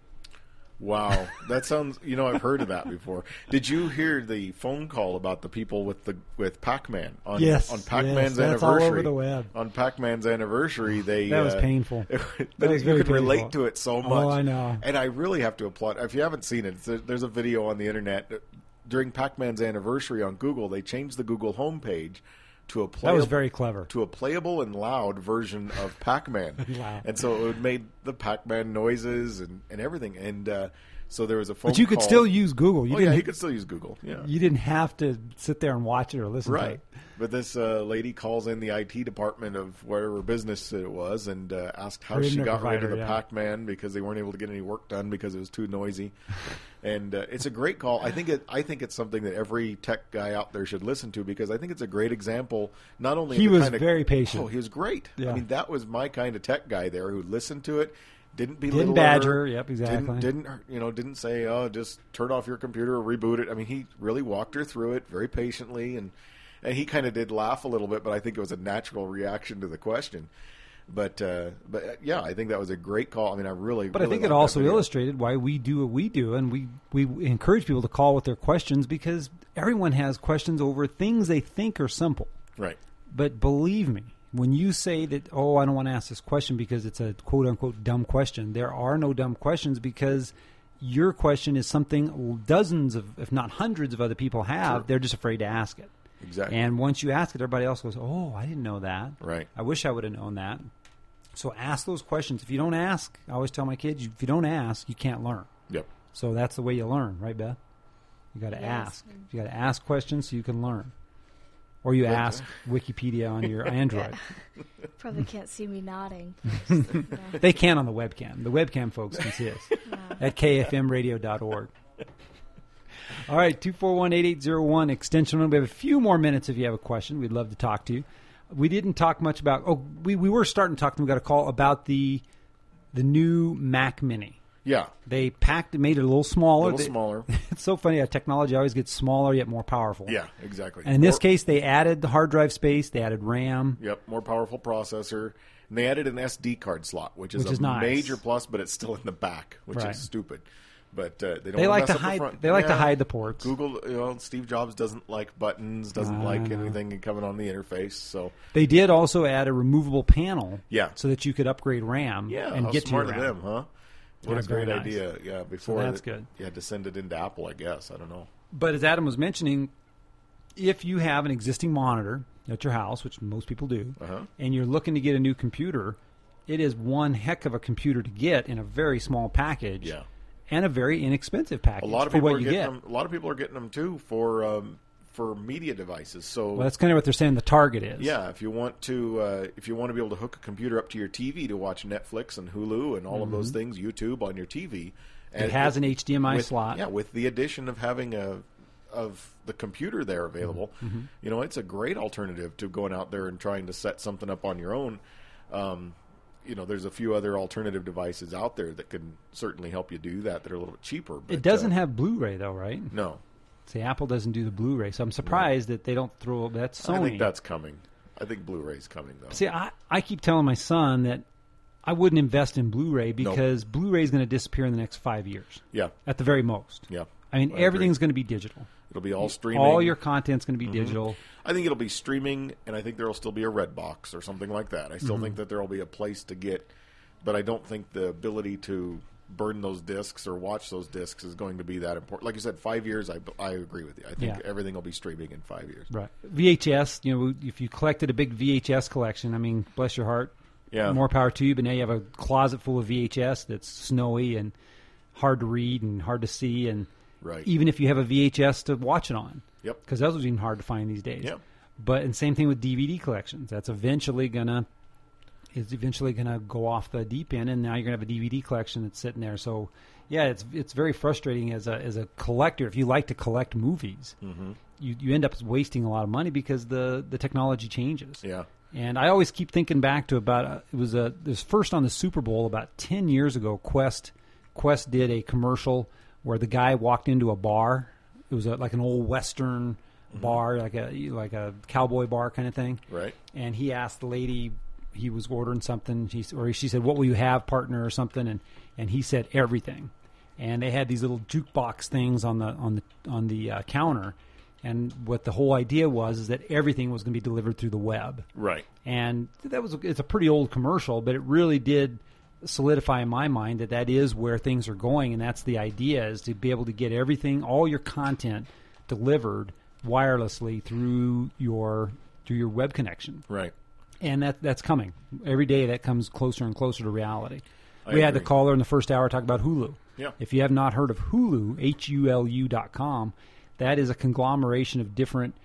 Wow, that sounds. I've heard of that before. Did you hear the phone call about the people with Pac-Man on Pac-Man's anniversary? That's all over the web. On Pac-Man's anniversary, that was painful. You could relate to it so much. Oh, I know. And I really have to applaud. If you haven't seen it, there's a video on the internet during Pac-Man's anniversary on Google. They changed the Google homepage to that was very clever. To a playable and loud version of Pac-Man. Wow. And so it made the Pac-Man noises and everything. And so there was a phone But you could still use Google. You could still use Google. Yeah. You didn't have to sit there and watch it or listen to it. But this lady calls in the IT department of whatever business it was and asked how she got rid of the Pac-Man because they weren't able to get any work done because it was too noisy. And it's a great call. I think it's something that every tech guy out there should listen to because I think it's a great example. Not only he was very patient. Oh, he was great. Yeah. I mean, that was my kind of tech guy there who listened to it, didn't belittle didn't badger her, her. Yep, exactly. Didn't say, oh, just turn off your computer or reboot it. I mean, he really walked her through it very patiently, and he kind of did laugh a little bit, but I think it was a natural reaction to the question. But yeah, I think that was a great call. I mean, But I think it also illustrated why we do what we do, and we encourage people to call with their questions because everyone has questions over things they think are simple. Right. But believe me, when you say that, I don't want to ask this question because it's a quote-unquote dumb question, there are no dumb questions because your question is something dozens of, if not hundreds of other people have. Sure. They're just afraid to ask it. Exactly. And once you ask it, everybody else goes, oh, I didn't know that. Right. I wish I would have known that. So ask those questions. If you don't ask, I always tell my kids, if you don't ask, you can't learn. Yep. So that's the way you learn, right, Beth? You got to ask. You got to ask questions so you can learn. Or you ask Wikipedia on your Android. Probably can't see me nodding. They can on the webcam. The webcam folks can see us at kfmradio.org. All right, 241-8801, extension 1. We have a few more minutes if you have a question. We'd love to talk to you. We didn't talk much about... we were starting to talk to them. We got a call about the new Mac Mini. Yeah. They made it a little smaller. Smaller. It's so funny how technology always gets smaller yet more powerful. Yeah, exactly. And in this case, they added the hard drive space. They added RAM. Yep, more powerful processor. And they added an SD card slot, which is nice. Major plus, but it's still in the back, which is stupid. But they like to hide. They like to hide the ports. Google, Steve Jobs doesn't like buttons, doesn't like anything coming on the interface. So they did also add a removable panel, so that you could upgrade RAM and get to your RAM. Them, huh? What a great idea! Yeah, before that's good. You had to send it into Apple, I guess. I don't know. But as Adam was mentioning, if you have an existing monitor at your house, which most people do, and you're looking to get a new computer, it is one heck of a computer to get in a very small package. Yeah. And a very inexpensive package. A lot of people are getting them. A lot of people are getting them too for media devices. So that's kind of what they're saying the target is. Yeah, if you want to be able to hook a computer up to your TV to watch Netflix and Hulu and all of those things, YouTube on your TV, and it has an HDMI slot. Yeah, with the addition of having of the computer there available, it's a great alternative to going out there and trying to set something up on your own. There's a few other alternative devices out there that can certainly help you do that are a little bit cheaper. But, it doesn't have Blu-ray, though, right? No. See, Apple doesn't do the Blu-ray, so I'm surprised that they don't throw that. Sony. I think that's coming. I think Blu-ray's coming, though. See, I keep telling my son that I wouldn't invest in Blu-ray because Blu-ray is going to disappear in the next 5 years. Yeah. At the very most. Yeah. I mean, everything's going to be digital. It'll be all streaming. All your content's going to be digital. I think it'll be streaming, and I think there will still be a Redbox or something like that. I still think that there will be a place to get, but I don't think the ability to burn those discs or watch those discs is going to be that important. Like you said, 5 years, I agree with you. I think everything will be streaming in 5 years. Right. VHS, if you collected a big VHS collection, I mean, bless your heart, more power to you, but now you have a closet full of VHS that's snowy and hard to read and hard to see, and even if you have a VHS to watch it on. Yep. Because those are even hard to find these days. Yep. And same thing with DVD collections. That's eventually going to go off the deep end, and now you're going to have a DVD collection that's sitting there. So, yeah, it's very frustrating as a collector. If you like to collect movies, you end up wasting a lot of money because the technology changes. Yeah. And I always keep thinking back to about it was first on the Super Bowl about 10 years ago. Quest did a commercial where the guy walked into a bar. It was like an old Western bar, like a cowboy bar kind of thing. Right. And he asked the lady. He was ordering something, she said, "What will you have, partner?" or something, and he said everything. And they had these little jukebox things on the counter, and what the whole idea was is that everything was going to be delivered through the web. Right. And it's a pretty old commercial, but it really did solidify in my mind that is where things are going, and that's the idea, is to be able to get everything, all your content delivered wirelessly through your web connection. Right. And that's coming. Every day that comes closer and closer to reality. We had the caller in the first hour talk about Hulu. Yeah. If you have not heard of Hulu, HULU.com, that is a conglomeration of different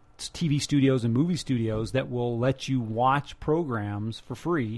TV studios and movie studios that will let you watch programs for free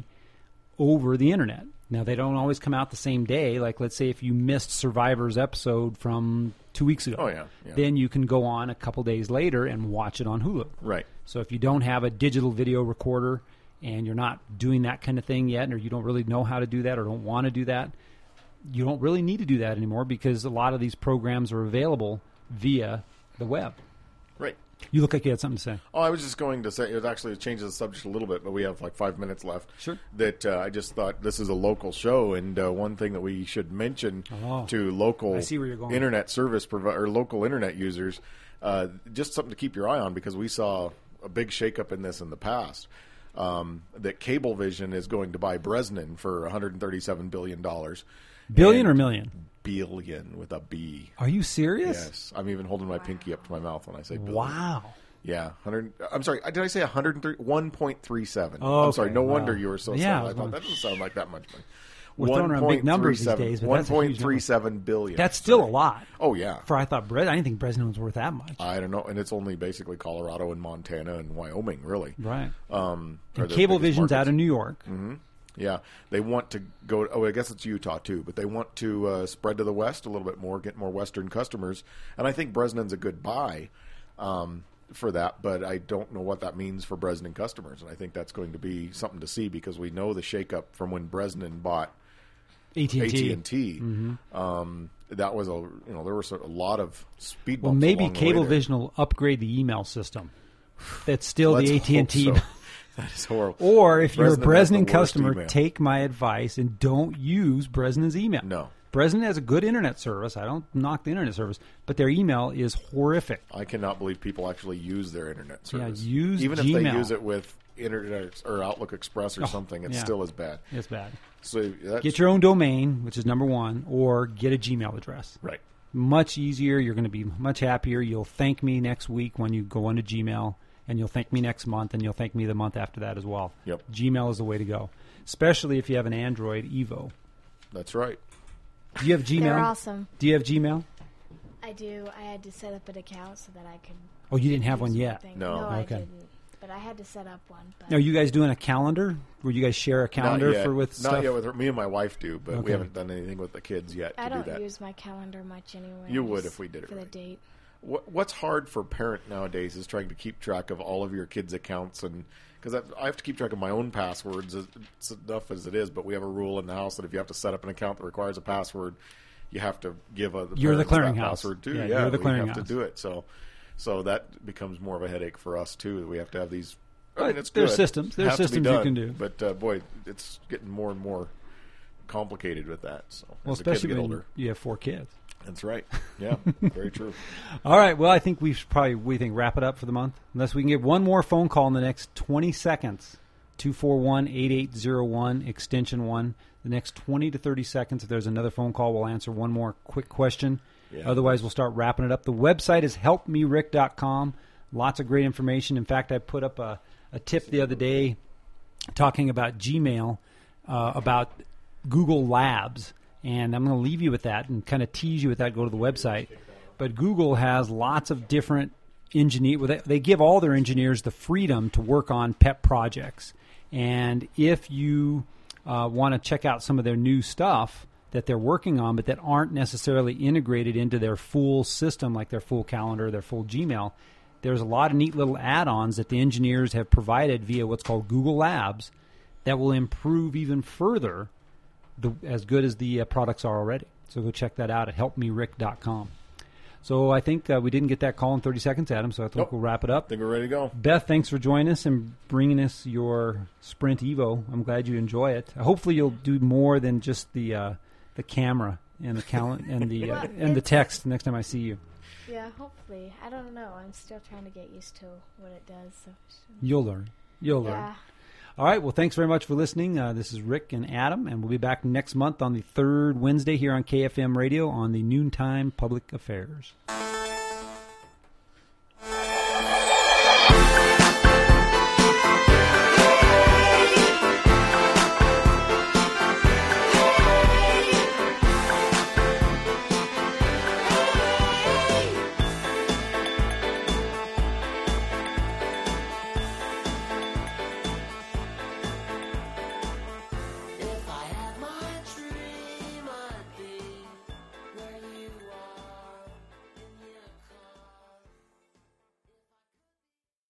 over the internet. Now, they don't always come out the same day. Like, let's say if you missed Survivor's episode from 2 weeks ago, then you can go on a couple days later and watch it on Hulu. Right. So if you don't have a digital video recorder and you're not doing that kind of thing yet, or you don't really know how to do that or don't want to do that, you don't really need to do that anymore because a lot of these programs are available via the web. Right. You look like you had something to say. Oh, I was just going to say, it actually changes the subject a little bit, but we have like 5 minutes left. Sure. That I just thought this is a local show, and one thing that we should mention to local internet service or local internet users, just something to keep your eye on, because we saw a big shakeup in this in the past. That Cablevision is going to buy Bresnan for $137 billion. Billion or million? Billion with a B. Are you serious? Yes. I'm even holding my pinky up to my mouth when I say billion. Wow. Yeah. I'm sorry. Did I say 1.37? Oh, I'm sorry. No wonder you were so sad. I thought that doesn't sound like that much money. We're throwing around big numbers these days. But 1.37 billion. That's still a lot. Oh, yeah. I didn't think Bresnan was worth that much. I don't know. And it's only basically Colorado and Montana and Wyoming, really. Right. And Cablevision's out of New York. Mm-hmm. Yeah. They want to go – I guess it's Utah too. But they want to spread to the west a little bit more, get more Western customers. And I think Bresnan's a good buy for that. But I don't know what that means for Bresnan customers. And I think that's going to be something to see, because we know the shakeup from when Bresnan bought AT&T. Mm-hmm. That was there was a lot of speed bumps. Well, maybe Cablevision will upgrade the email system. That's still the AT&T. So. That is horrible. Or if you're a Bresnan customer, take my advice and don't use Bresnan's email. No. Bresnan has a good internet service. I don't knock the internet service, but their email is horrific. I cannot believe people actually use their internet service. Yeah, use Even Gmail. if they use it with Internet or Outlook Express or something, it's still as bad. It's bad. So get your own domain, which is number one, or get a Gmail address. Right. Much easier. You're going to be much happier. You'll thank me next week when you go onto Gmail, and you'll thank me next month, and you'll thank me the month after that as well. Yep. Gmail is the way to go, especially if you have an Android Evo. That's right. Do you have Gmail? They're awesome. Do you have Gmail? I do. I had to set up an account so that I could. Oh, you didn't have one yet? No. I okay. didn't. But I had to set up one. But Are you guys doing a calendar? Where you guys share a calendar with stuff? Not yet. With me and my wife do, but we haven't done anything with the kids yet I to do that. I don't use my calendar much anyway. You would if we did it for right. the date. What's hard for a parent nowadays is trying to keep track of all of your kids' accounts, and because I have to keep track of my own passwords. It's enough as it is, but we have a rule in the house that if you have to set up an account that requires a password, you have to give you're the clearinghouse password too. Yeah, you're the clearinghouse. You have to do it. So that becomes more of a headache for us too. We have to have these. I mean, it's there's good. systems. There's systems you can do. But boy, it's getting more and more complicated with that. So especially when you have 4 kids. That's right. Yeah, very true. All right. Well, I think we should probably wrap it up for the month. Unless we can get one more phone call in the next 20 seconds. 241-8801, extension 1. The next 20 to 30 seconds, if there's another phone call, we'll answer one more quick question. Yeah. Otherwise, we'll start wrapping it up. The website is helpmerick.com. Lots of great information. In fact, I put up a tip the other day talking about Gmail, about Google Labs. And I'm going to leave you with that and kind of tease you with that. Go to the website. But Google has lots of different engineers. They give all their engineers the freedom to work on pet projects. And if you want to check out some of their new stuff that they're working on, but that aren't necessarily integrated into their full system, like their full calendar, their full Gmail, there's a lot of neat little add-ons that the engineers have provided via what's called Google Labs that will improve even further as good as the products are already. So go check that out at helpmerick.com. So I think we didn't get that call in 30 seconds, Adam, so I think we'll wrap it up. I think we're ready to go. Beth, thanks for joining us and bringing us your Sprint Evo. I'm glad you enjoy it. Hopefully you'll do more than just the camera and the and the text next time I see you. Yeah, hopefully. I don't know. I'm still trying to get used to what it does. So. You'll learn. All right. Well, thanks very much for listening. This is Rick and Adam, and we'll be back next month on the third Wednesday here on KFM Radio on the Noontime Public Affairs.